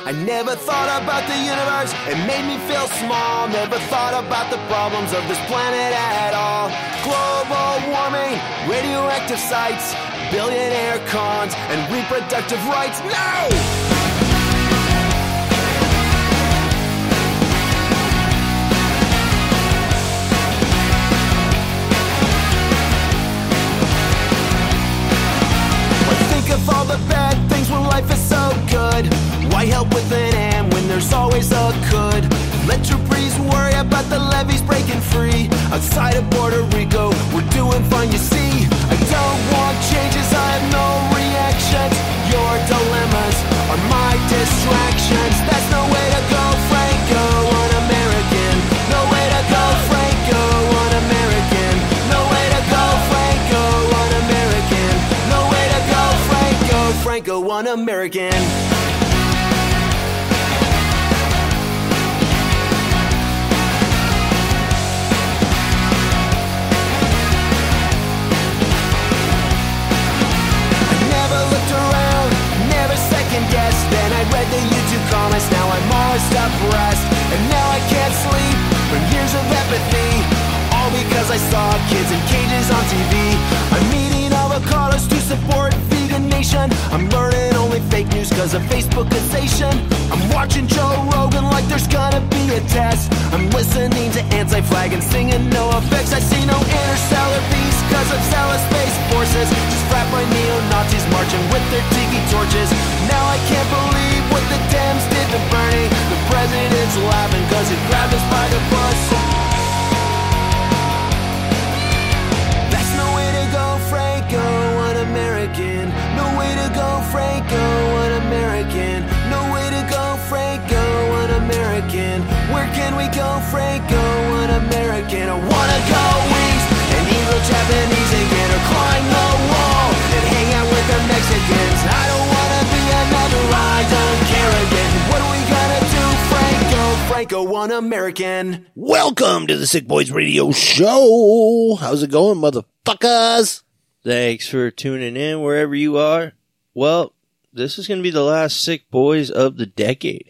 I never thought about the universe, it made me feel small. Never thought about the problems of this planet at all. Global warming, radioactive sites, billionaire cons, and reproductive rights. No! Of all the bad things when life is so good, why help with an and when there's always a could? Let your breeze worry about the levees breaking free. Outside of Puerto Rico, we're doing fine, you see. I don't want changes, I have no reactions. Your dilemmas are my distractions. That's no way to go, Franco, un-American. No way to go, Franco, un-American. No way to go, Franco, un-American. No way to go, Franco, un-American. Second-guessed, then I read the YouTube comments. Now I'm all depressed, and now I can't sleep from years of apathy, all because I saw kids in cages on TV. I'm eating avocados to support vegan nation. I'm learning only fake news cause of Facebookization. I'm watching Joe Rogan like there's gonna be a test. I'm listening to Anti-Flag and singing No Effects. I see no interstellar beast cause of zealous space forces. Just frat by neo-Nazis marching with their tiki torches. Now I can't believe what the Dems did to Bernie. The president's laughing cause he grabbed us by the bus. That's no way to go, Franco, un-American. No way to go, Franco, un-American. No way to go, Franco, un-American. Where can we go, Franco, un-American? I wanna go east and eat real Japanese again, or climb the wall and hang out with the Mexicans. I don't wanna be another I don't care again. What are we gonna do, Franco, un-American? Welcome to the Sick Boys Radio Show. How's it going, motherfuckers? Thanks for tuning in wherever you are. Well, this is going to be the last Sick Boys of the decade.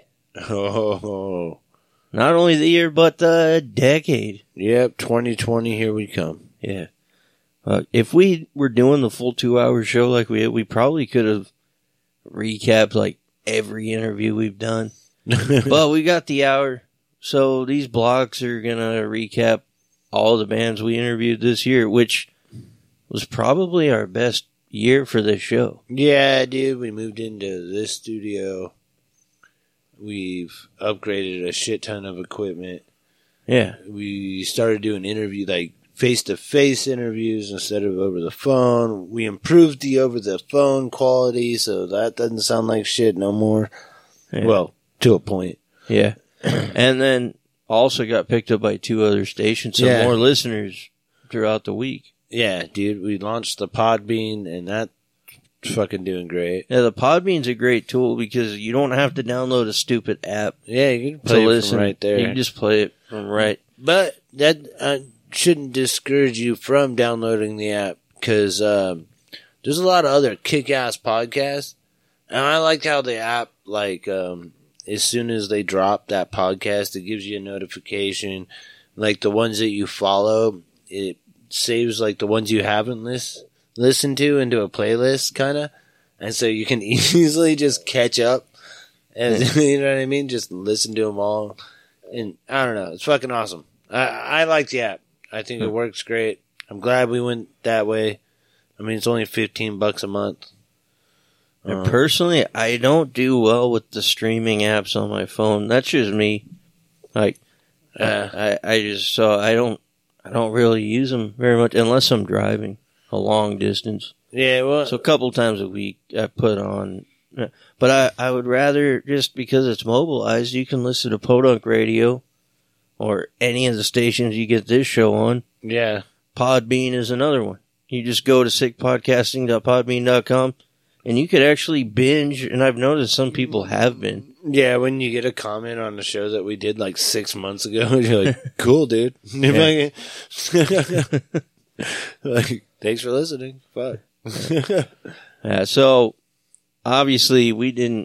Oh. Not only the year, but the decade. Yep, 2020, here we come. Yeah. If we were doing the full 2-hour show like we probably could have recapped like every interview we've done. But we got the hour, so these blocks are going to recap all the bands we interviewed this year, which was probably our best year for this show. Yeah, dude, we moved into this studio. We've upgraded a shit ton of equipment. Yeah. We started doing face-to-face interviews instead of over the phone. We improved the over-the-phone quality, so that doesn't sound like shit no more. Yeah. Well, to a point. Yeah. And then also got picked up by 2 other stations, so more listeners throughout the week. Yeah, dude, we launched the Podbean, and that's fucking doing great. Yeah, the Podbean's a great tool because you don't have to download a stupid app. Yeah, you can play it from right there. You can just play it from right. But that shouldn't discourage you from downloading the app, because there's a lot of other kick-ass podcasts, and I like how the app, as soon as they drop that podcast, it gives you a notification. Like the ones that you follow, it saves like the ones you haven't listened to into a playlist, kind of, and so you can easily just catch up, and you know what I mean, just listen to them all. And I don't know, it's fucking awesome. I like the app. I think it works great. I'm glad we went that way. I mean, it's only $15 a month. And personally, I don't do well with the streaming apps on my phone. That's just me. Like, I don't really use them very much unless I'm driving a long distance. Yeah, well, so a couple times a week I put on. But I would rather, just because it's mobilized, you can listen to Podunk Radio or any of the stations you get this show on. Yeah. Podbean is another one. You just go to sickpodcasting.podbean.com and you could actually binge, and I've noticed some people have been. Yeah, when you get a comment on the show that we did like 6 months ago, you're like, cool, dude. Yeah. Like, thanks for listening. Fuck. So, obviously, we didn't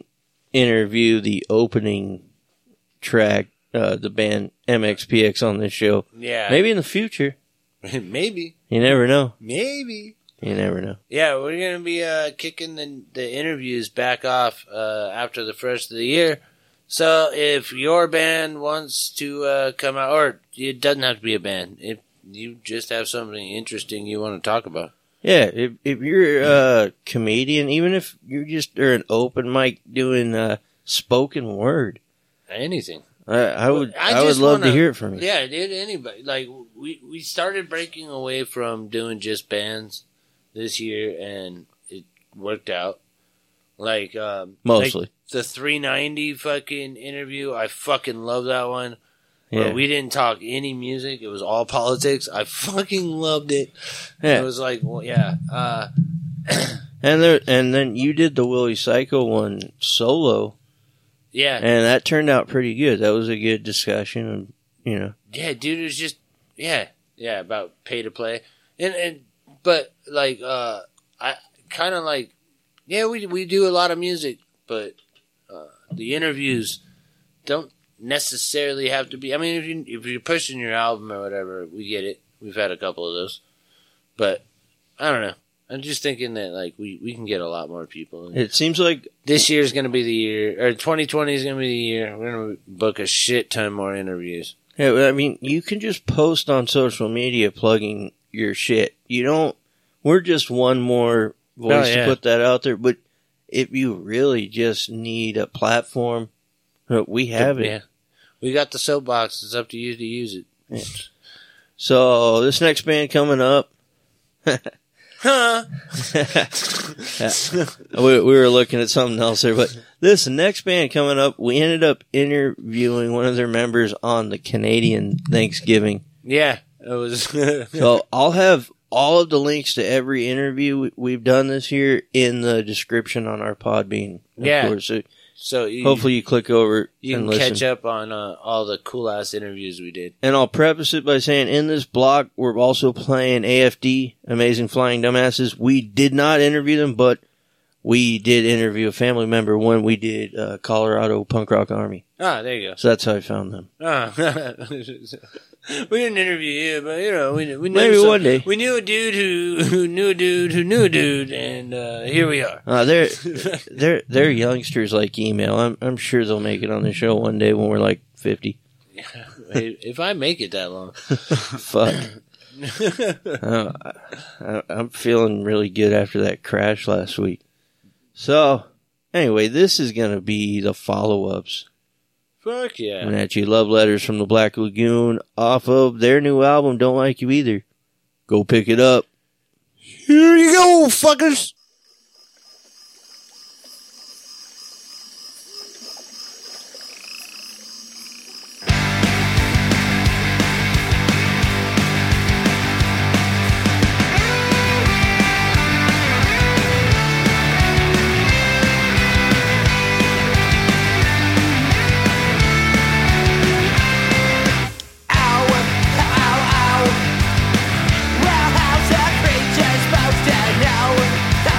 interview the opening track, the band MXPX on this show. Yeah. Maybe in the future. Maybe. You never know. Maybe. You never know. Yeah, we're going to be kicking the interviews back off after the first of the year. So if your band wants to come out, or it doesn't have to be a band, if you just have something interesting you want to talk about. Yeah, if you're a comedian, even if you just are an open mic doing spoken word, Anything. I would just love to wanna- hear it from you. Yeah, dude, anybody. Like, we started breaking away from doing just bands this year, and it worked out. Like, Mostly. like the 390 fucking interview, I fucking love that one. Yeah. Where we didn't talk any music, it was all politics. I fucking loved it. Yeah. It was like, well, yeah. And then you did the Willie Psycho one solo, Yeah. and that turned out pretty good. That was a good discussion, and Yeah, dude, it was just about pay to play, but like I kind of like we do a lot of music, but the interviews don't necessarily have to be. I mean, if you're pushing your album or whatever, we get it. We've had a couple of those, but I don't know. I'm just thinking that like we can get a lot more people. it seems like This year's going to be the year, or 2020 is going to be the year. We're going to book a shit ton more interviews. I mean, you can just post on social media plugging your shit. We're just one more voice to put that out there. But if you really just need a platform, we have it. Yeah. We got the soapbox. It's up to you to use it. Yeah. So this next band coming up, Huh? we were looking at something else there, but this next band coming up, we ended up interviewing one of their members on the Canadian Thanksgiving. Yeah. It was. So I'll have all of the links to every interview we've done this year in the description on our Podbean. Yeah. Of course. So Hopefully you click over you and can listen. catch up on all the cool ass interviews we did. And I'll preface it by saying in this block, we're also playing AFD, Amazing Flying Dumbasses. We did not interview them, but we did interview a family member when we did Colorado Punk Rock Army. Ah, there you go. So that's how I found them. Ah. We didn't interview you, but we knew Maybe one day. We knew a dude who knew a dude who knew a dude, and here we are. They're youngsters like email. I'm sure they'll make it on the show one day when we're like 50. If I make it that long. Fuck. I'm feeling really good after that crash last week. So, anyway, this is going to be the follow-ups. Fuck yeah. And at you love letters from the Black Lagoon off of their new album, Don't Like You Either. Go pick it up. Here you go, fuckers. Ow, ow, ow. Well, how's a creature's supposed to know?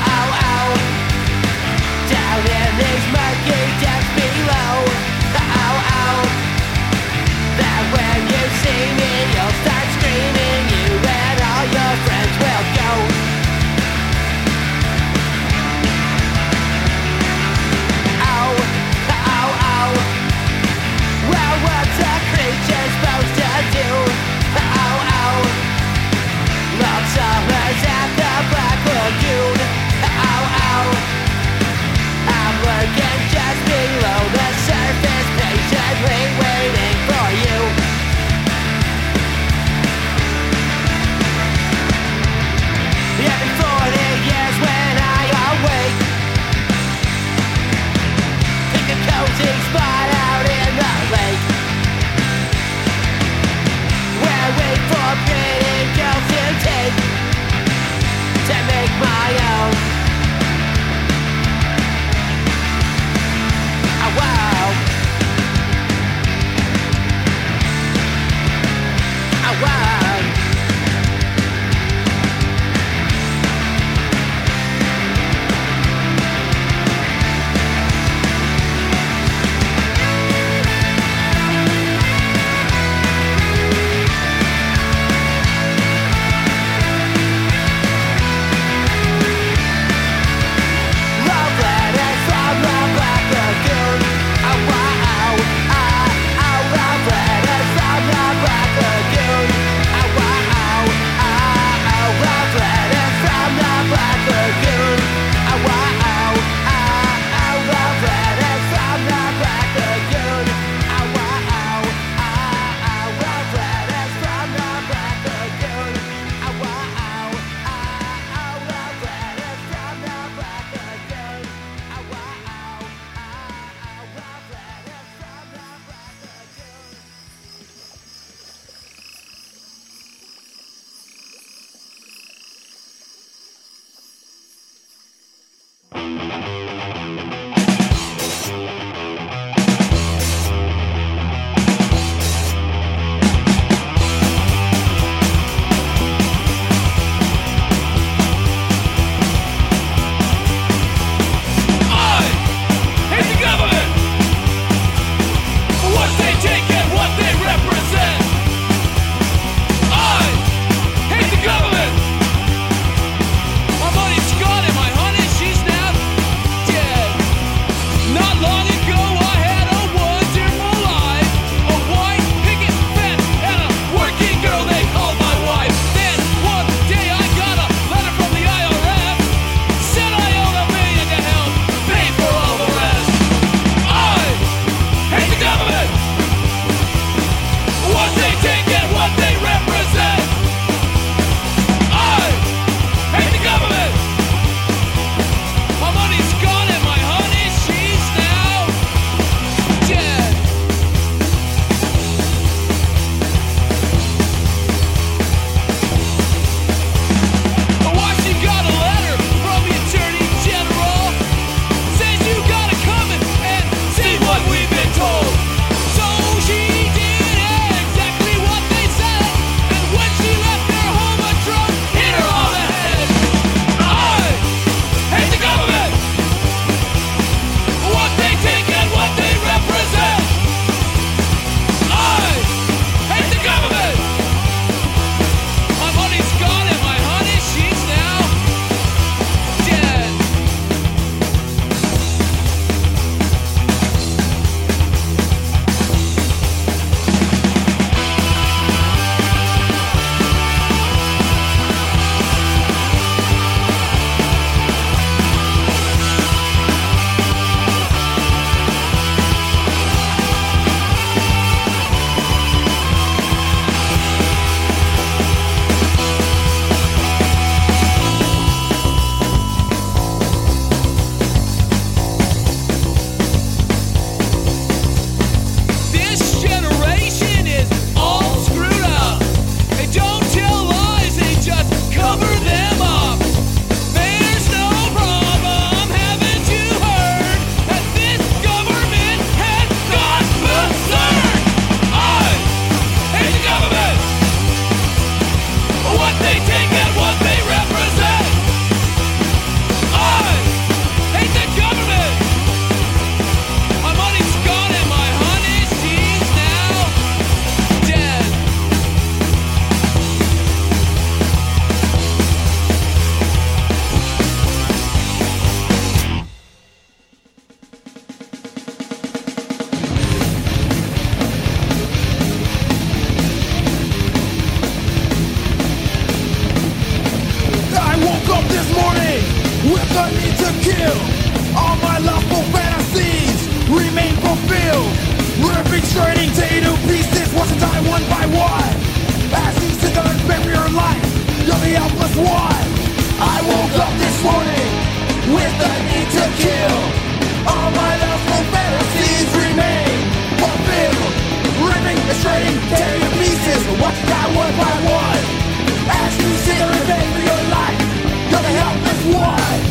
morning with the need to kill. All my lustful fantasies remain fulfilled. Ripping and shredding, tearing to pieces, watch you die one by one. As you sit there and beg for your life, you're the helpless one.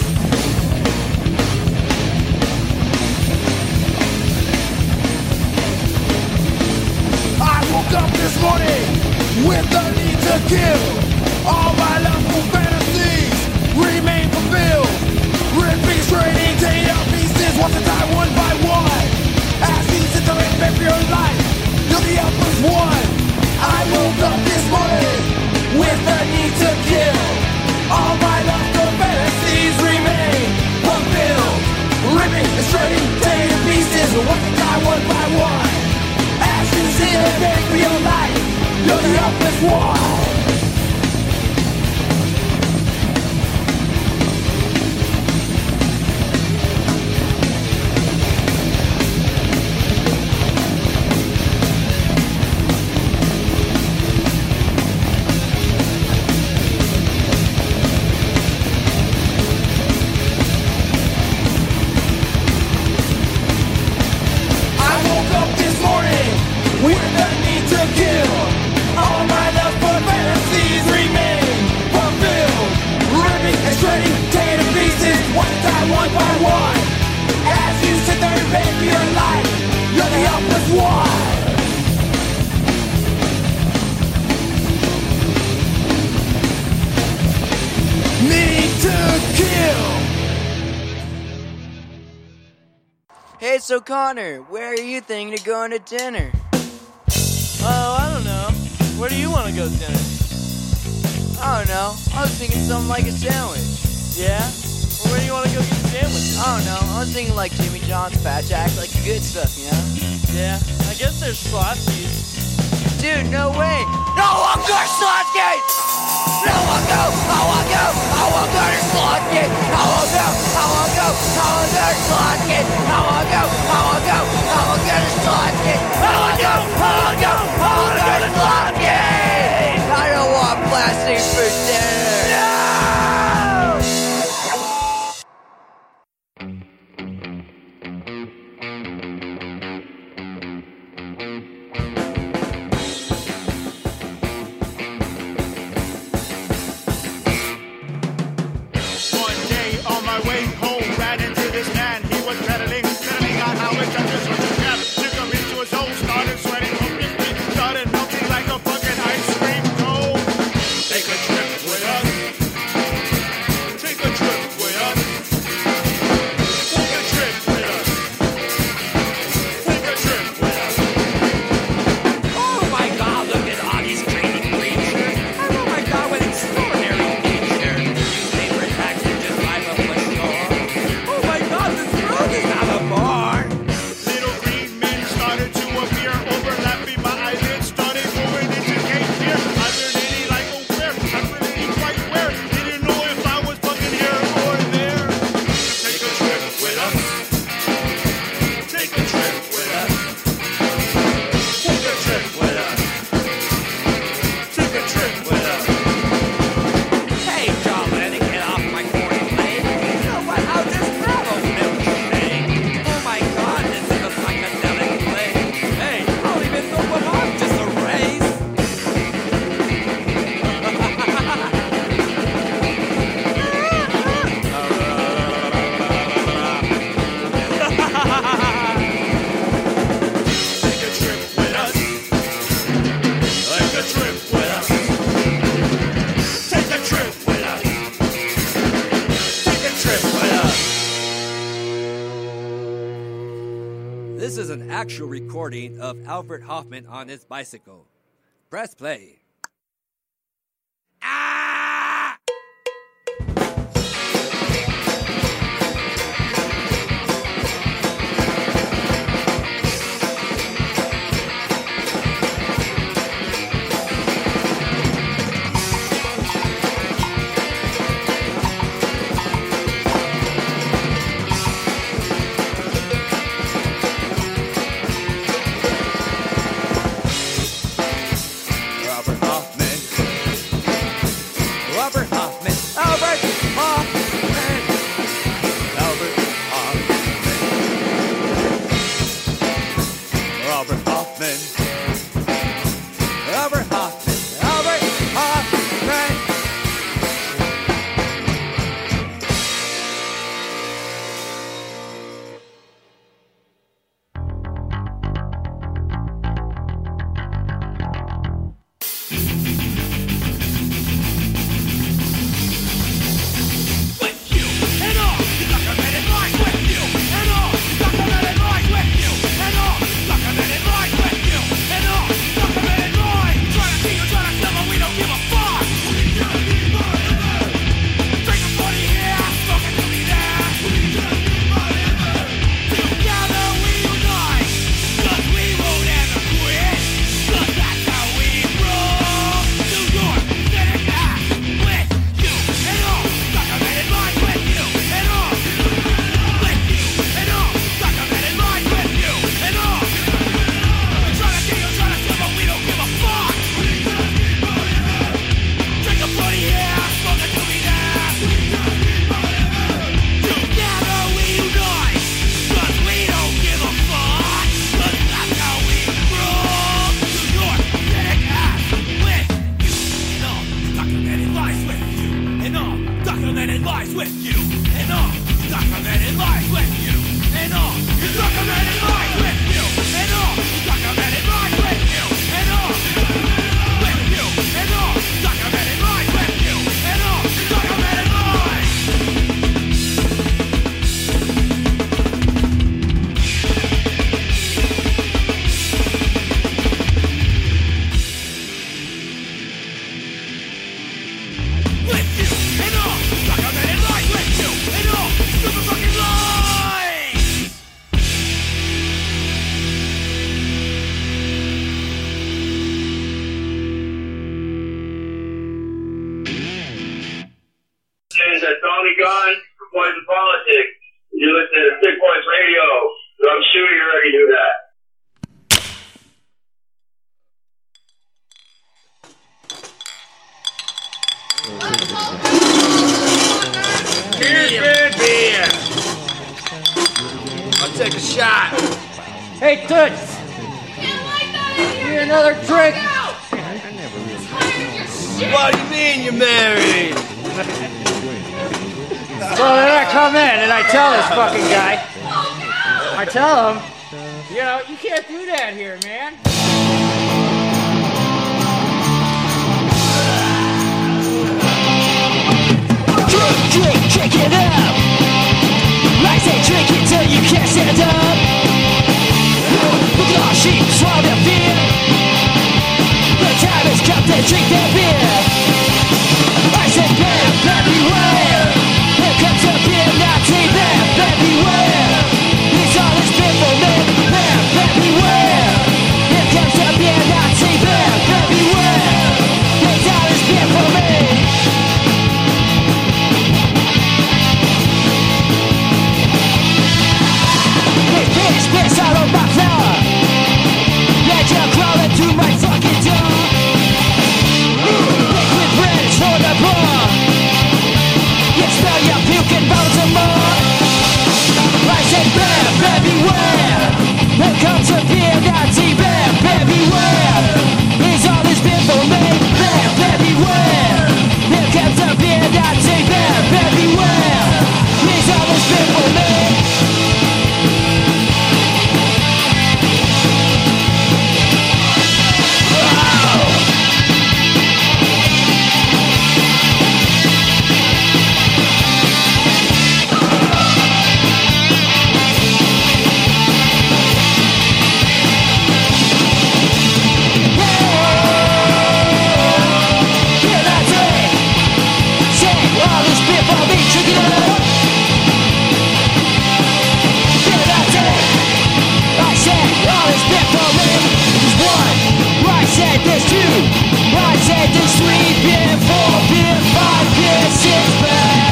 I woke up this morning with the need to kill. All my lustful fantasies remain fulfilled. Ripping, straining, tearing out pieces, watch you die one by one. As you sit there and beg for your life, you're the helpless one. I woke up this morning with the need to kill. All my lustful fantasies remain fulfilled. Ripping, straining, tearing pieces, watch you die one by one. As you sit there and beg for your life, you're the helpless one. With the need to kill. All my lustful fantasies remain fulfilled. Ripping and shredding, tearing to pieces, one time, one by one. As you sit there and beg for your life, you're the helpless one. Need to kill. Hey, so Connor, where are you thinking of going to dinner? Oh, I don't know. Where do you want to go to dinner? I don't know. I was thinking something like a sandwich. Yeah? Well, where do you want to go get sandwiches? I don't know. I was thinking like Jimmy John's, Fat Jack, like the good stuff, you know? Yeah, I guess there's Slotsky's. Dude, no way. No one go to Slotsky! No one go! I won't go! I won't go to Slotsky! I won't go! I won't go! I won't go to Slotsky! I won't go! I won't go! I won't go to Slotsky! I won't go! I won't go! I won't go to Slotsky! I don't want plastic for dinner! No! This is an actual recording of Albert Hoffman on his bicycle. Press play. you, and all documented life with you, and all documented life with you, and all documented life with you, and all with you, and all documented life with you, and all documented life. With you, and all documented life with you, and all super fucking life. Is that Tommy Gunn from Poison Politics. You listen to Sick Boys Radio, so I'm sure you already knew that. Beer. I'll take a shot. Hey, Toots! Need another drink? What do you mean you're married? So then I come in and I tell this fucking guy, I tell him, you know, you can't do that here, man. Drink it up. I say drink it till you can't stand up. Look at all sheep, swallow their fear. The time has come to drink their beer. I said bam, everywhere. Here comes a beer Nazi, bam, everywhere. He's all this beer for me, bam, everywhere. Here comes a beer Nazi, bam, everywhere. He's all this beer for me. Piss out on my floor. Let you crawling through my fucking door. Liquid bread is for the poor. You smell your puking bones and more. I said bam, everywhere. Here comes a beer Nazi, bam, everywhere. Here's all this beer for me, bam, everywhere. Here comes a beer Nazi, bam, everywhere. Here's all this beer for me. There's two, I said there's 3 beer, 4 beer, 5 beer, 6 back.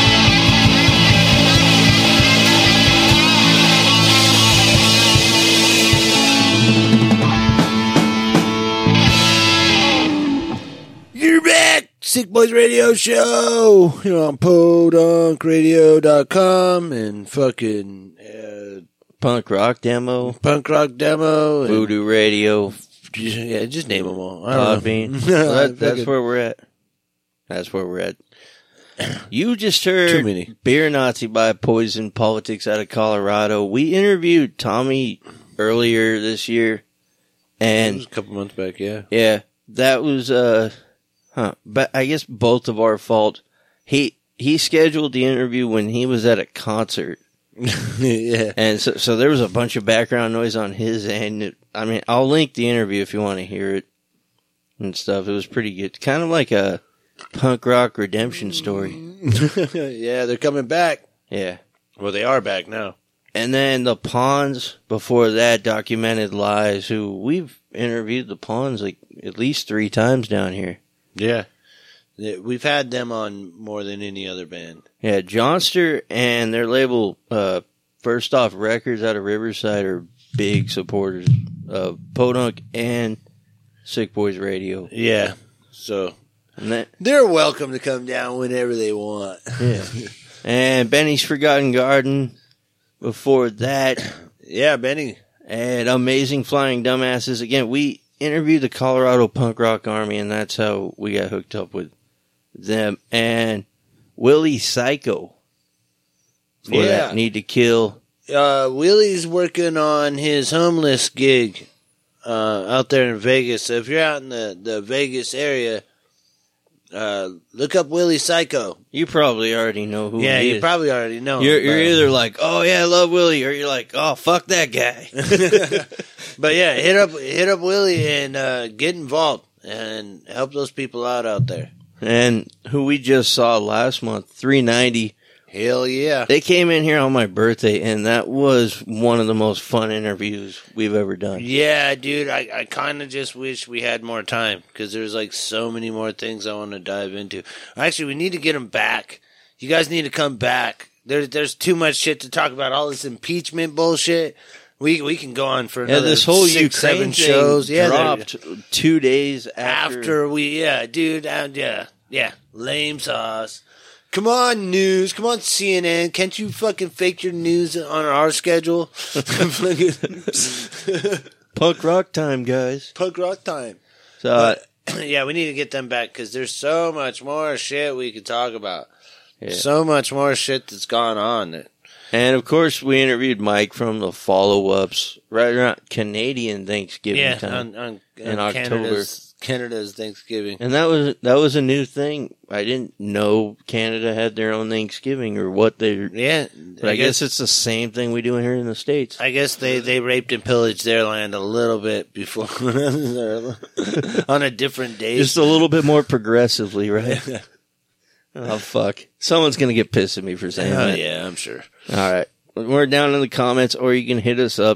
You're back! Sick Boys Radio Show! Here on podunkradio.com and fucking Punk Rock Demo, Punk Rock Demo. And Voodoo Radio, yeah, just name them all. I don't Podbean. know. That's where we're at. That's where we're at. You just heard Too many. Beer Nazi by Poison Politics out of Colorado. We interviewed Tommy earlier this year. It And was a couple months back, yeah. yeah, that was, but I guess both of our fault. He scheduled the interview when he was at a concert. Yeah. And so there was a bunch of background noise on his end. I mean, I'll link the interview if you want to hear it and stuff. It was pretty good. Kind of like a punk rock redemption story. Yeah, they're coming back. Yeah. Well, they are back now. And then the Pawns, before that, Documented Lies, who we've interviewed the Pawns like at least 3 times down here. Yeah. We've had them on more than any other band. Yeah, Johnster and their label, First Off Records out of Riverside, are big supporters of Podunk and Sick Boys Radio. Yeah. So And that, they're welcome to come down whenever they want. yeah. And Benny's Forgotten Garden before that. Yeah, Benny. And Amazing Flying Dumbasses. Again, we interviewed the Colorado Punk Rock Army, and that's how we got hooked up with them. And Willie Psycho for that Need to Kill. Willie's working on his homeless gig out there in Vegas. So if you're out in the Vegas area, look up Willie Psycho. You probably already know who he is. Yeah, you probably already know him. You're either like, oh yeah, I love Willie, or you're like, oh fuck that guy. But yeah, hit up Willie and get involved and help those people out there. And who we just saw last month, 390. Hell yeah. They came in here on my birthday, and that was one of the most fun interviews we've ever done. Yeah, dude, I kind of just wish we had more time, because there's like so many more things I want to dive into. Actually, we need to get them back. You guys need to come back. There's too much shit to talk about, all this impeachment bullshit. We can go on for another this whole 6-7 Ukraine shows. Thing dropped 2 days after we, dude, yeah, lame sauce. Come on, news. Come on, CNN. Can't you fucking fake your news on our schedule? Punk rock time, guys. Punk rock time. So, yeah, we need to get them back, because there's so much more shit we could talk about. Yeah. So much more shit that's gone on. And, of course, we interviewed Mike from the follow-ups right around Canadian Thanksgiving time in October. Canada's Thanksgiving. And that was a new thing. I didn't know Canada had their own Thanksgiving or what they... Yeah. But I guess it's the same thing we do here in the States. I guess they raped and pillaged their land a little bit before on a different day. Just a little bit more progressively, right? Oh, fuck. Someone's going to get pissed at me for saying that. Yeah, I'm sure. All right. We're down in the comments, or you can hit us up,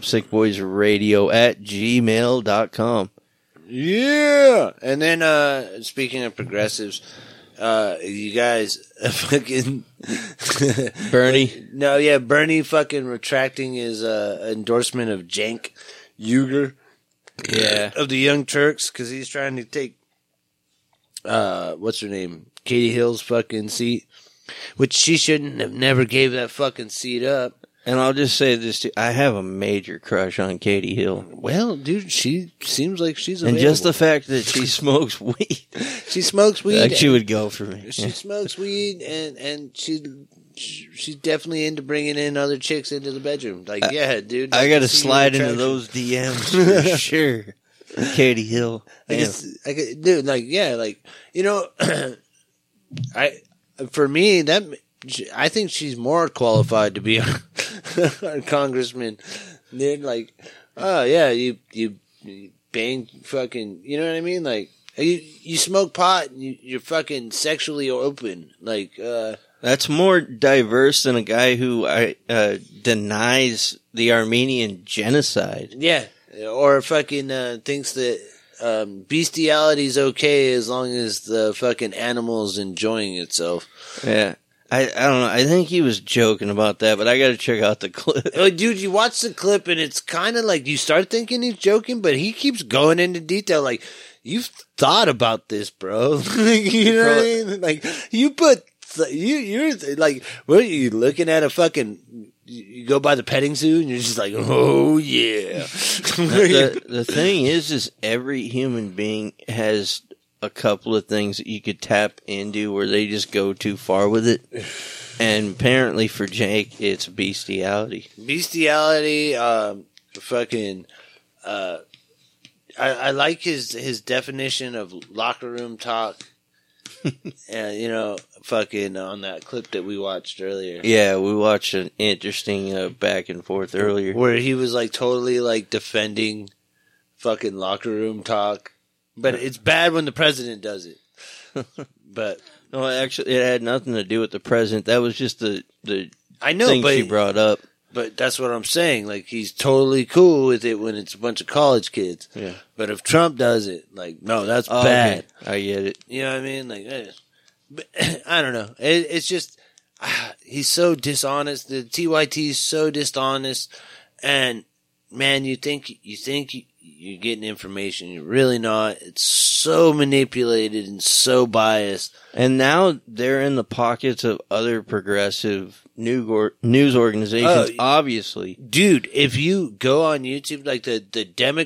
sickboysradio@gmail.com. Yeah. And then, speaking of progressives, you guys fucking Bernie. No, yeah, Bernie fucking retracting his endorsement of Cenk Uygur. Yeah. Of the Young Turks, because he's trying to take what's her name? Katie Hill's fucking seat, which she shouldn't have never gave that fucking seat up. And I'll just say this too. I have a major crush on Katie Hill. Well, dude, she seems like she's available. And just the fact that she smokes weed. She smokes weed. She would go for me. She smokes weed, and she's definitely into bringing in other chicks into the bedroom. Like, yeah, dude. I got to slide into those DMs for sure. Katie Hill. Dude, like, yeah, like, you know, for me, I think she's more qualified to be our congressman. They're like, oh yeah, you bang fucking, you know what I mean? Like, you smoke pot and you're fucking sexually open. Like, that's more diverse than a guy who denies the Armenian genocide. Yeah, or fucking thinks that bestiality is okay as long as the fucking animal's enjoying itself. Yeah. I don't know. I think he was joking about that, but I got to check out the clip. Oh, dude, you watch the clip and it's kind of like you start thinking he's joking, but he keeps going into detail. Like, you've thought about this, bro. You know what I mean? Like, you're like, what are you looking at? A fucking, you go by the petting zoo and you're just like, oh yeah. The thing is every human being has a couple of things that you could tap into where they just go too far with it. And apparently for Jake, it's bestiality. Bestiality, fucking, I like his definition of locker room talk. You know, fucking on that clip that we watched earlier. Yeah, we watched an interesting back and forth earlier. Where he was like totally like defending fucking locker room talk. But it's bad when the president does it. But no, actually, it had nothing to do with the president. That was just the I know, thing but she brought up. But that's what I'm saying. Like, he's totally cool with it when it's a bunch of college kids. Yeah. But if Trump does it, like, no, that's bad. Okay. I get it. You know what I mean? Like, but, I don't know. It's just he's so dishonest. The TYT is so dishonest, and man, you think you're getting information. You're really not. It's so manipulated and so biased. And now they're in the pockets of other progressive news organizations, obviously. Dude, if you go on YouTube, like the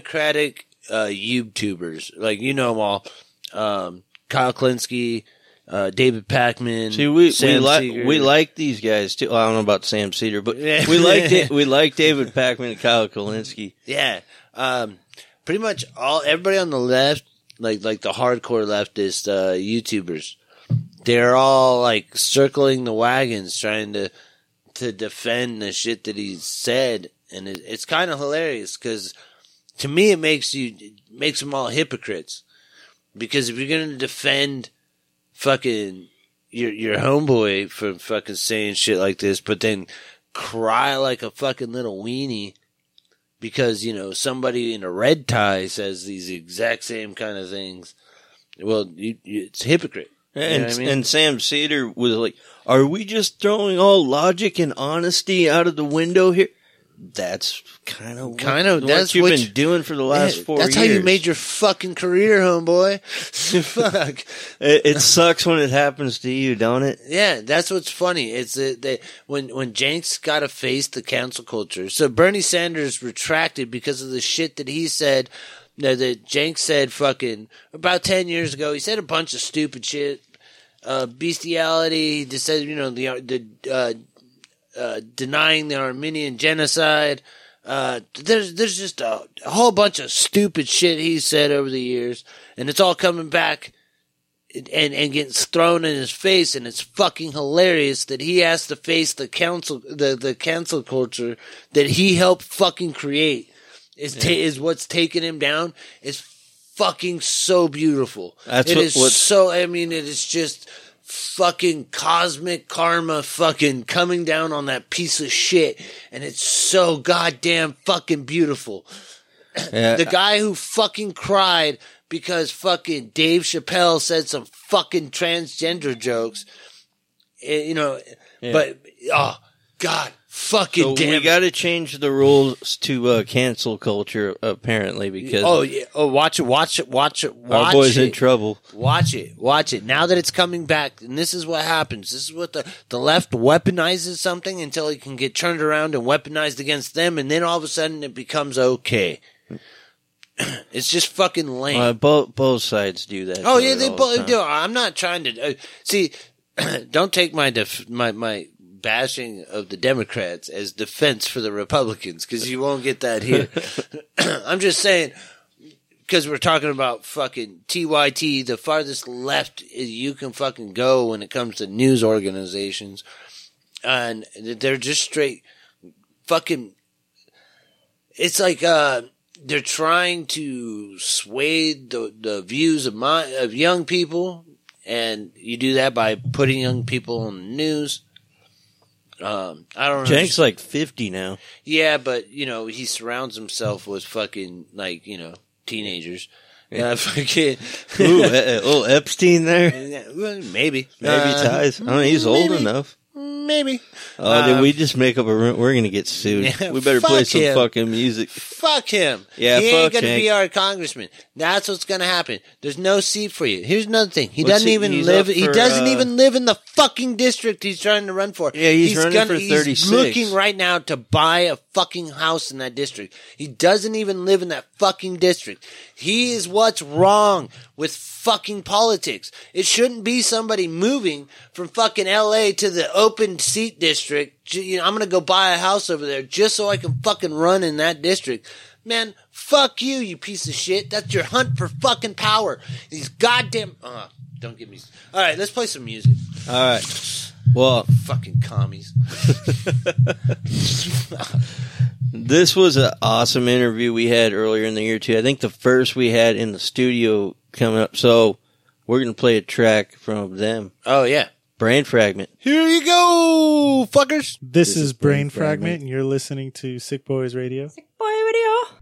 Democratic YouTubers, like, you know them all, Kyle Klinsky, David Pakman. See, we Sam like these guys too. Well, I don't know about Sam Cedar, but Yeah. we like David Pakman and Kyle Kalinske. Yeah. Pretty much everybody on the left, like the hardcore leftist YouTubers, they're all like circling the wagons trying to defend the shit that he said, and it's kind of hilarious because to me it makes them all hypocrites. Because if you're gonna defend fucking your homeboy for fucking saying shit like this, but then cry like a fucking little weenie because, you know, somebody in a red tie says these exact same kind of things, well, it's hypocrite. You know what I mean? And Sam Cedar was like, "Are we just throwing all logic and honesty out of the window here?" That's kind of that's what you've what been doing for the last 4 years. That's how you made your fucking career, homeboy. Fuck. It sucks when it happens to you, don't it? Yeah, that's what's funny. It's when Jenks got to face the cancel culture. So Bernie Sanders retracted because of the shit that he said. That Jenks said fucking about 10 years ago. He said a bunch of stupid shit, bestiality. He just said, you know, denying the Armenian genocide. There's just a whole bunch of stupid shit he said over the years, and it's all coming back and getting thrown in his face, and it's fucking hilarious that he has to face the cancel culture that he helped fucking create. Is what's taking him down. Is fucking so beautiful. It is just fucking cosmic karma fucking coming down on that piece of shit, and it's so goddamn fucking beautiful. Yeah. The guy who fucking cried because fucking Dave Chappelle said some fucking transgender jokes, you know, but oh god, fucking So damn. we got to change the rules to cancel culture, apparently, because watch it. our boy's in trouble. Watch it. Now that it's coming back, and this is what happens. This is what the left weaponizes something until it can get turned around and weaponized against them, and then all of a sudden it becomes okay. It's just fucking lame. Both sides do that. Oh yeah, they both do. I'm not trying to see. Don't take my bashing of the Democrats as defense for the Republicans, because you won't get that here. I'm just saying, because we're talking about fucking TYT, the farthest left you can fucking go when it comes to news organizations, and they're just straight fucking. It's like they're trying to sway the views of young people, and you do that by putting young people on the news. I don't know. Jenks like 50 now. Yeah, but you know he surrounds himself with fucking like teenagers. Yeah, fucking. Ooh, little Epstein there. Yeah, well, maybe Ties. I don't know, he's old enough. Maybe. Oh, did we just make up a room? We're gonna get sued. Yeah, We better play fuck some him. fucking music. Fuck him. Yeah, he ain't fuck gonna Hank. be our congressman. That's what's gonna happen. There's no seat for you. Here's another thing. He What's doesn't he- even he's live. up He for, doesn't even live in the fucking district he's trying to run for. Yeah, he's running for 36. He's looking right now to buy a fucking house in that district. He doesn't even live in that fucking district. He is what's wrong with fucking politics. It shouldn't be somebody moving from fucking LA to the open seat district. You know, I'm gonna go buy a house over there just so I can fucking run in that district. Man, fuck you, you piece of shit. That's your hunt for fucking power. These goddamn... don't get me... All right, let's play some music. All right. Well, Fucking commies. this was an awesome interview we had earlier in the year too. I think the first we had in the studio coming up. So we're gonna play a track from them. Oh, yeah. Brain Fragment. Here you go, fuckers. This is Brain Fragment, and you're listening to Sick Boys Radio. Boy video.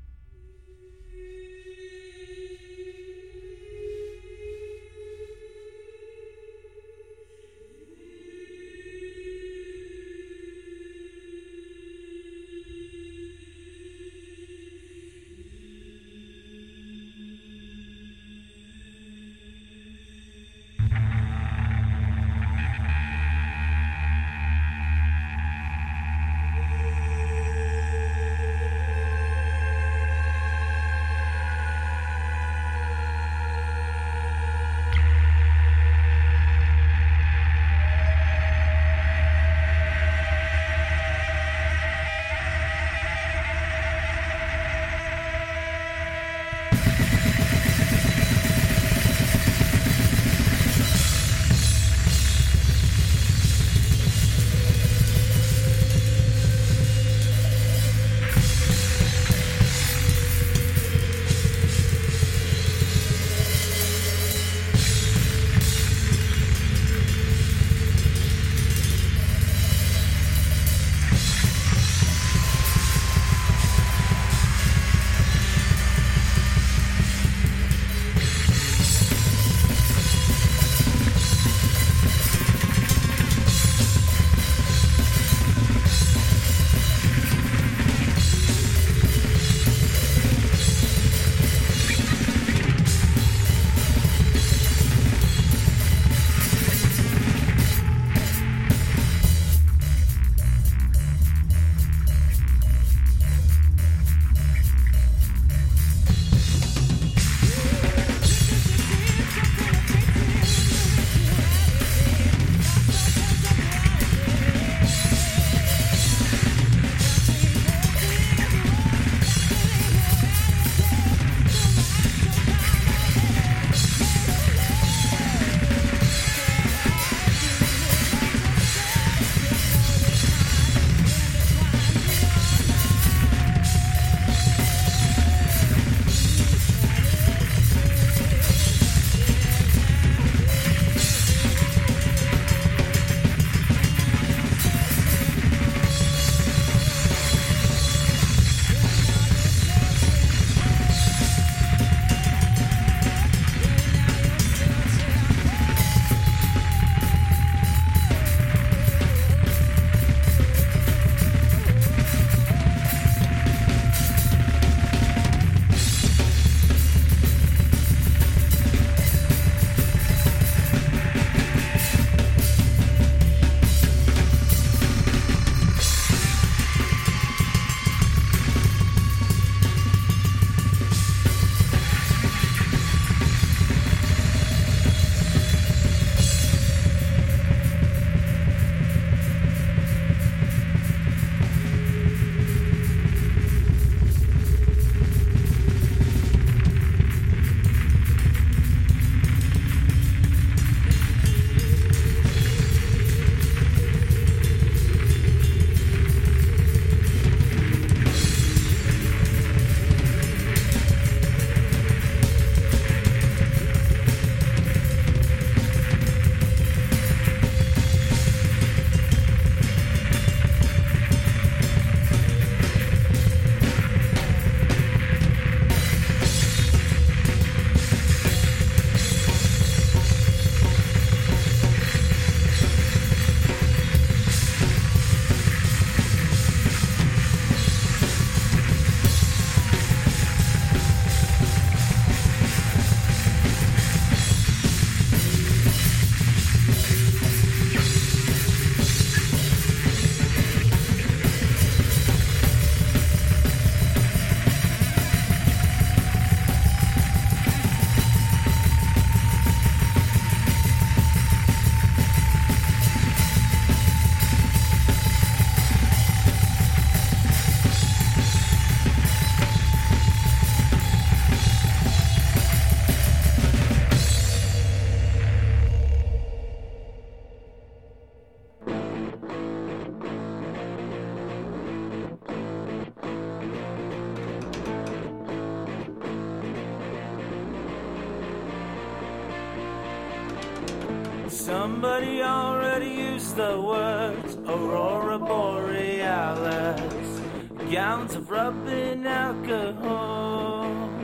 Somebody already used the words Aurora Borealis, gallons of rubbing alcohol.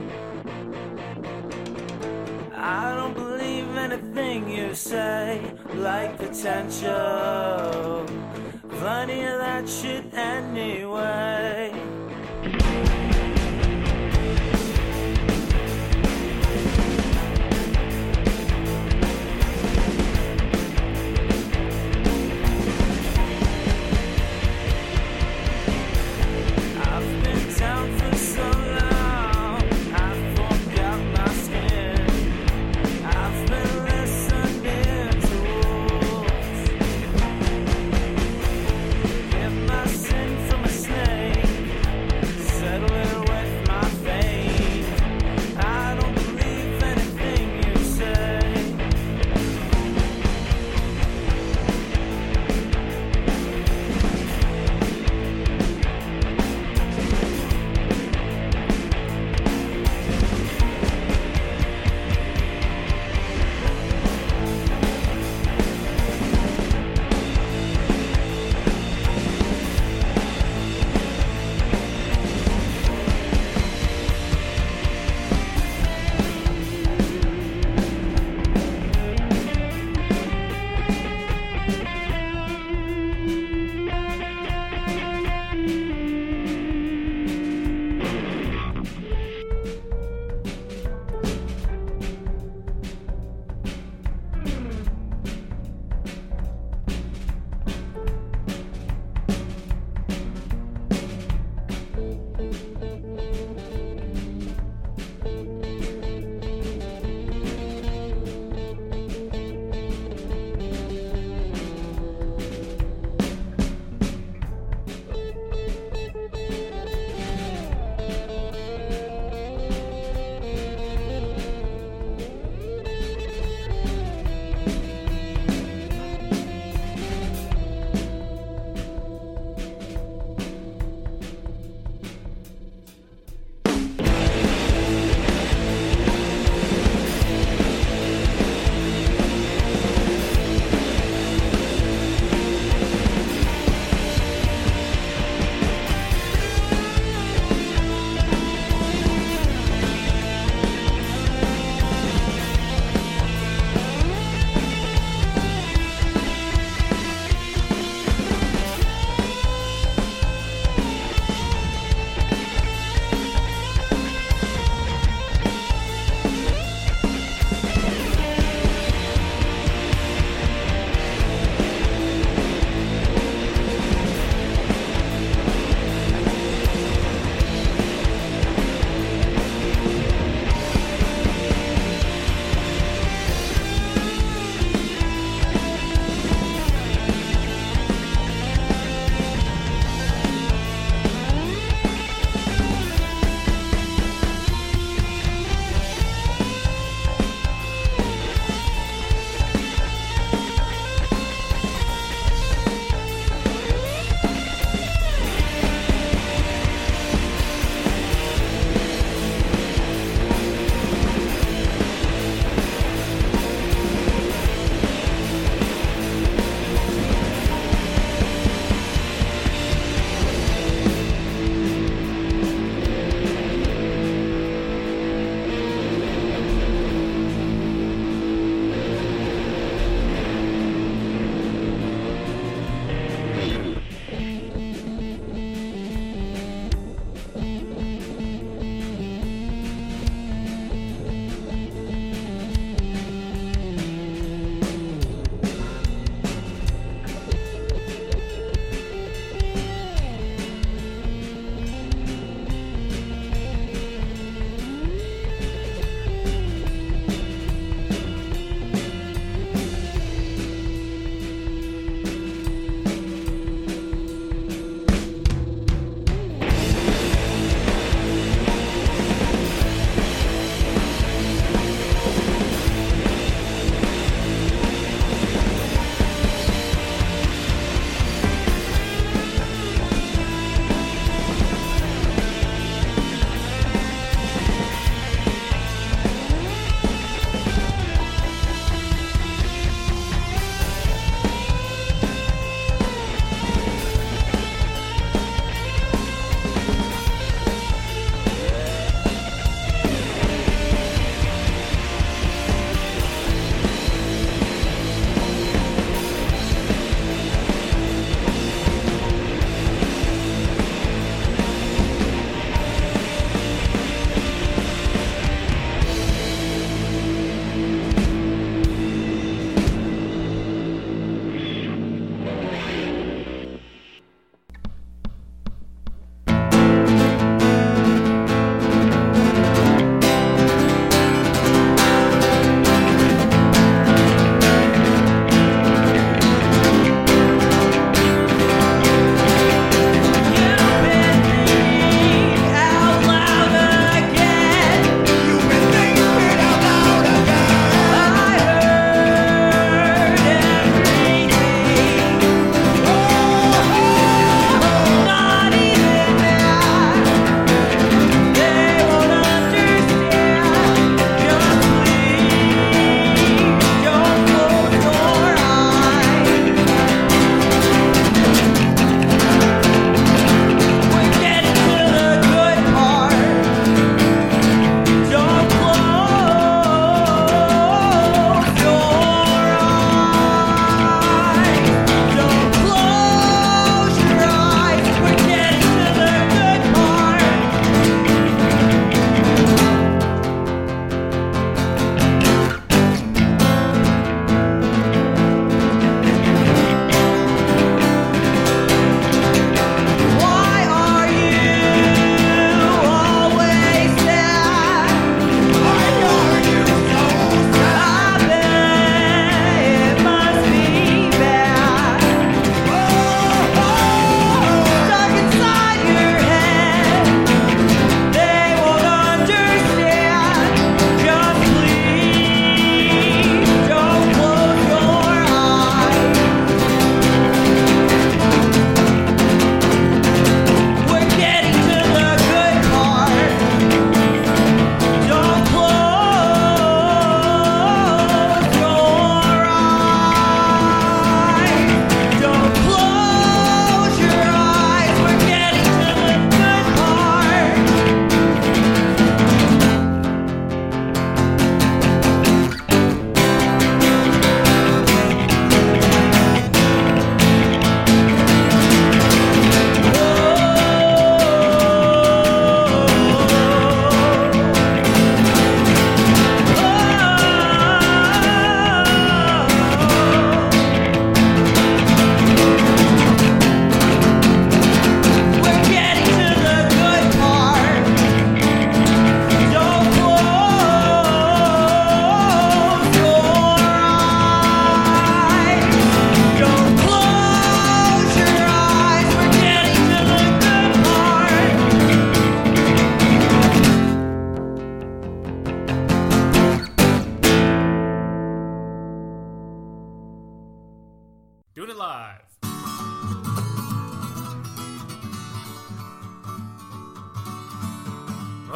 I don't believe anything you say, like potential. Plenty of that shit anyway. Get my sin from a snake.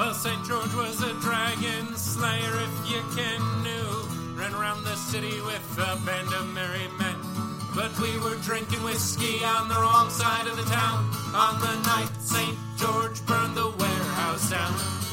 Well, St. George was a dragon slayer, if you can knew. Ran around the city with a band of merry men. But we were drinking whiskey on the wrong side of the town. On the night St. George burned the warehouse down.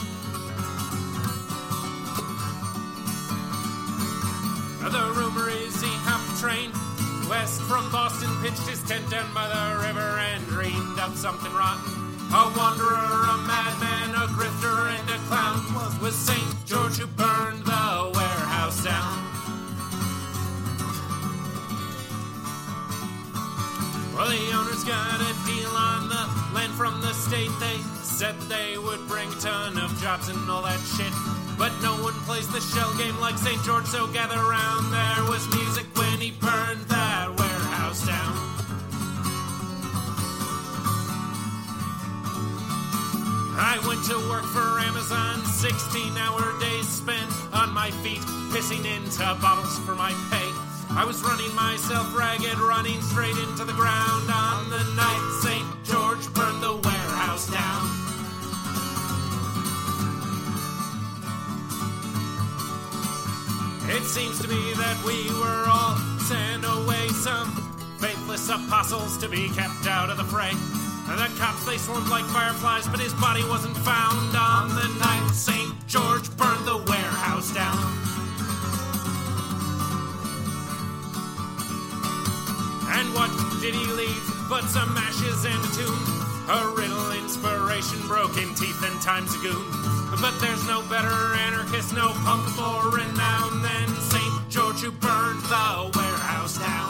The rumor is he hopped a train west from Boston, pitched his tent down by the river and dreamed up something rotten. A wanderer, a madman, a grifter, and a clown was St. George who burned the warehouse down. Well, the owners got a deal on the land from the state. They said they would bring a ton of jobs and all that shit. But no one plays the shell game like St. George, so gather round. There was music when he burned that warehouse down. I went to work for Amazon, 16-hour days spent on my feet, pissing into bottles for my pay. I was running myself ragged, running straight into the ground on the night St. George burned the warehouse down. It seems to me that we were all sent away, some faithless apostles to be kept out of the fray. And the cops, they swarmed like fireflies, but his body wasn't found on the night St. George burned the warehouse down. And what did he leave but some ashes and a tomb? A riddle, inspiration, broken teeth, and time's a goon. But there's no better anarchist, no punk more renowned than St. George who burned the warehouse down.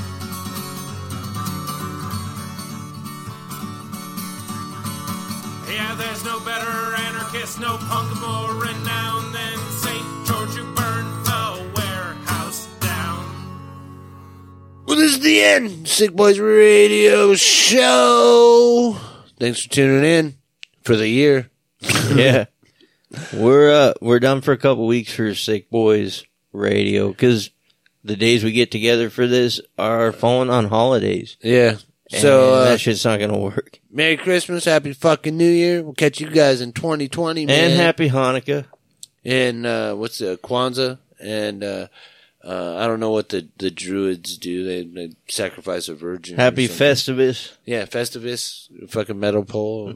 Yeah, there's no better anarchist, no punk more renowned than St. George who burned the warehouse down. Well, this is the end. Sick Boys Radio Show. Thanks for tuning in for the year. Yeah. We're done for a couple weeks for Sick Boys Radio because the days we get together for this are falling on holidays. Yeah. So that shit's not gonna work. Merry Christmas, Happy fucking New Year. We'll catch you guys in 2020, man. And Happy Hanukkah. And what's the Kwanzaa? And I don't know what the Druids do. They sacrifice a virgin. Happy Festivus. Yeah, Festivus. Fucking metal pole.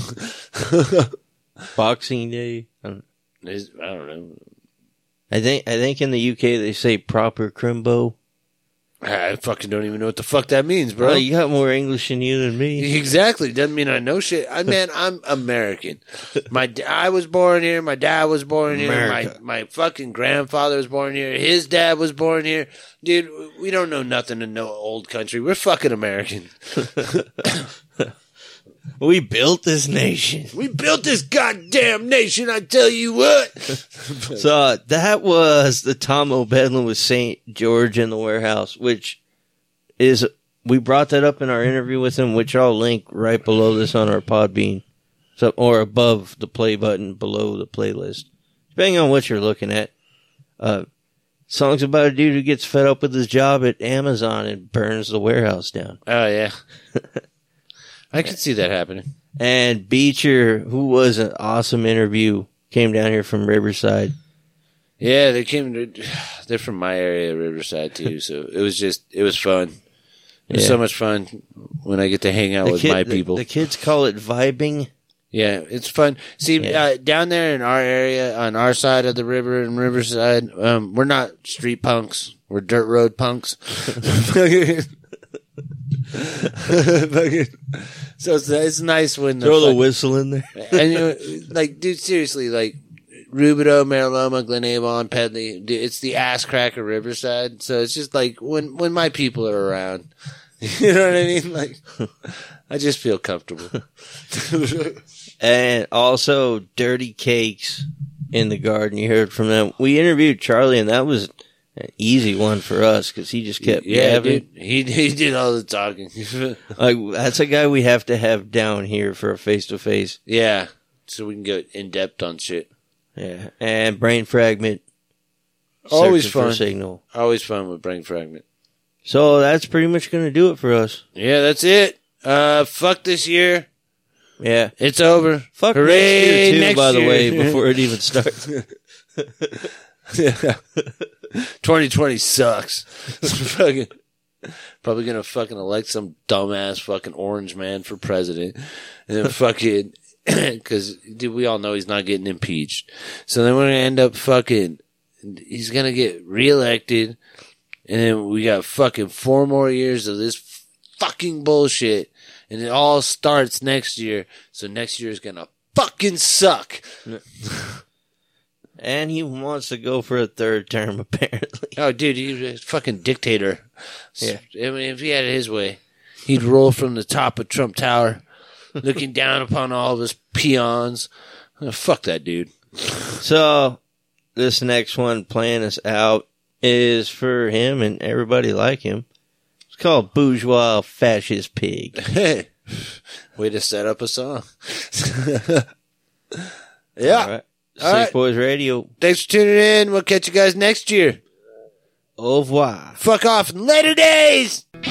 Boxing Day. I don't know. I think in the UK they say proper crimbo. I fucking don't even know what the fuck that means, bro. Well, you got more English than you than me. Exactly. Doesn't mean I know shit. I'm American. I was born here. My dad was born here. My fucking grandfather was born here. His dad was born here. Dude, we don't know nothing in no old country. We're fucking American. We built this nation. We built this goddamn nation, I tell you what. So that was the Tom O'Bedlin with St. George in the Warehouse, which is, we brought that up in our interview with him, which I'll link right below this on our Podbean. So, or above the play button below the playlist. Depending on what you're looking at. Songs about a dude who gets fed up with his job at Amazon and burns the warehouse down. Oh, yeah. I can see that happening. And Beecher, who was an awesome interview, came down here from Riverside. Yeah, they're from my area, Riverside, too, so it was fun. It was so much fun when I get to hang out with my people. The kids call it vibing. Yeah, it's fun. See, down there in our area, on our side of the river in Riverside, we're not street punks. We're dirt road punks. So it's nice when throw the whistle in there. And like, dude, seriously, like Rubidoux, Mariloma, Glen Avon, Pedley, dude, it's the ass crack of Riverside. So it's just like when my people are around, you know what I mean? Like, I just feel comfortable. And also Dirty Cakes in the Garden. You heard from them. We interviewed Charlie, and that was an easy one for us because he just kept dude. He did all the talking. Like, that's a guy we have to have down here for a face-to-face. Yeah, so we can go in-depth on shit. Yeah, and Brain Fragment. Always fun. Signal. Always fun with Brain Fragment. So that's pretty much going to do it for us. Yeah, that's it. Fuck this year. Yeah. It's over. Fuck Hooray, next year, too, next by the year. way, before it even starts. 2020 sucks. Fucking, probably gonna fucking elect some dumbass fucking orange man for president, and then fucking because we all know he's not getting impeached. So then we're gonna end up fucking. He's gonna get reelected, and then we got fucking 4 more years of this fucking bullshit, and it all starts next year. So next year is gonna fucking suck. And he wants to go for a 3rd term, apparently. Oh, dude, he's a fucking dictator. Yeah. I mean, if he had it his way, he'd roll from the top of Trump Tower, looking down upon all of his peons. Oh, fuck that dude. So, this next one playing us out is for him and everybody like him. It's called Bourgeois Fascist Pig. Hey, way to set up a song. Yeah. All right. All Sick right. Boys Radio. Thanks for tuning in. We'll catch you guys next year. Au revoir. Fuck off in later days. Oh,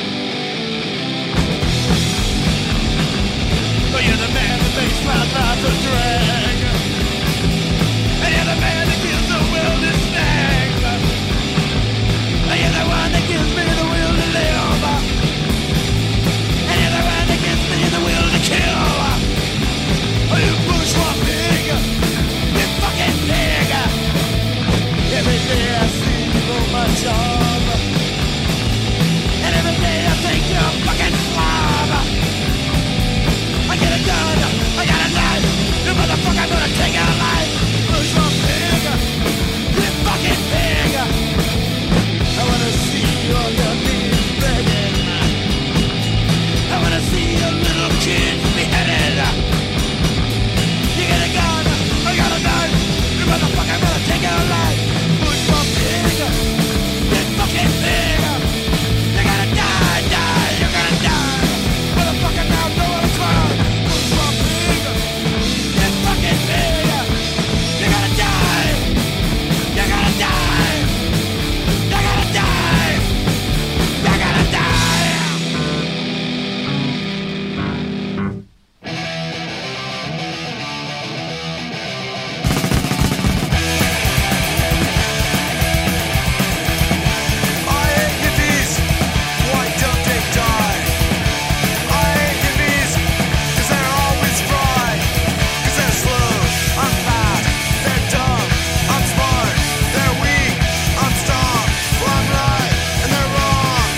you're the man that makes my life a drag. And you're the man that gives the will to snag. And you're the one that gives me the will to live. And you're the one that gives me the will to kill. Oh, you bourgeois pig. You fucking pig. Every day I see you on my job. And every day I think you're a fucking slob. I get a gun, I got a knife. You motherfucker, I'm gonna take your life. Bourgeois pig, you fucking pig. I wanna see you on your knees begging. I wanna see a little kid beheaded. You get a gun, I got a knife. You motherfucker, I'm gonna take your life. Bourgeois pig, you fucking pig. You gotta die, die, you're gonna die. Motherfucker, now know what it's called. Bourgeois pig, you fucking pig. You gotta die. You gotta die. You gotta die. You gotta die. I hate hippies. Why don't they die? I hate hippies 'cause they're always fried. 'Cause they're slow, I'm fast. They're dumb, I'm smart. They're weak, I'm strong. Well, I'm right and they're wrong.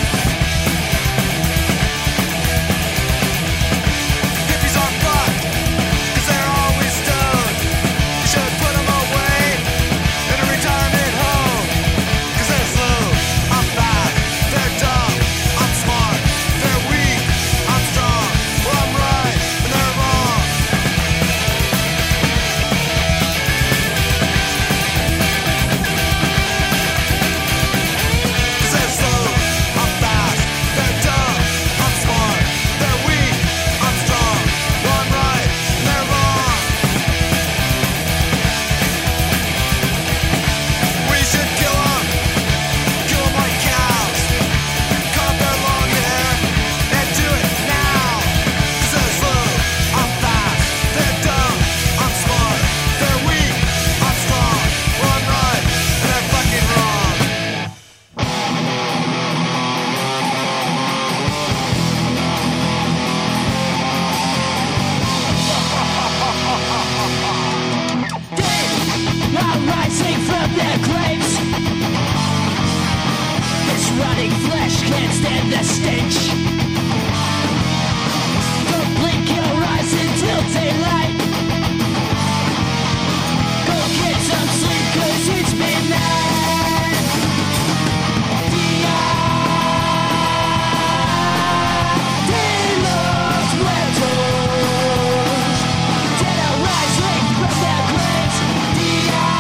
Hippies are fucked 'cause they're always stoned. You should put them away in a retirement home. 'Cause they're slow, I'm fast. They're dumb, I'm smart. They're weak, I'm strong. Well, I'm right and they're wrong. 'Cause they're slow, I'm fast. They're dumb, I'm smart. They're weak, I'm strong. Well, I'm right and they're wrong. We should kill them like cows. Cut their long hair and do it now. 'Cause they're slow, I'm fast. They're dumb, I'm smart. They're weak, I'm strong. Well, I'm right and they're fucking wrong. While rising from their graves, this rotting flesh can't stand the stench. Don't blink your eyes until daylight. Go get some sleep 'cause it's midnight. De los muertos, dead are rising from their graves. De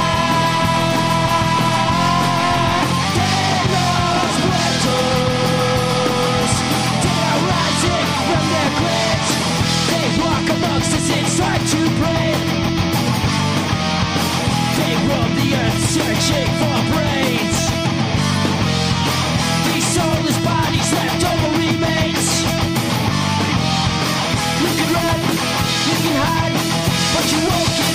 los muertos, dead are rising from their graves. They walk amongst us, it's hard to break. They roam the earth searching for brains. These soulless bodies left over remains. You can run, You woke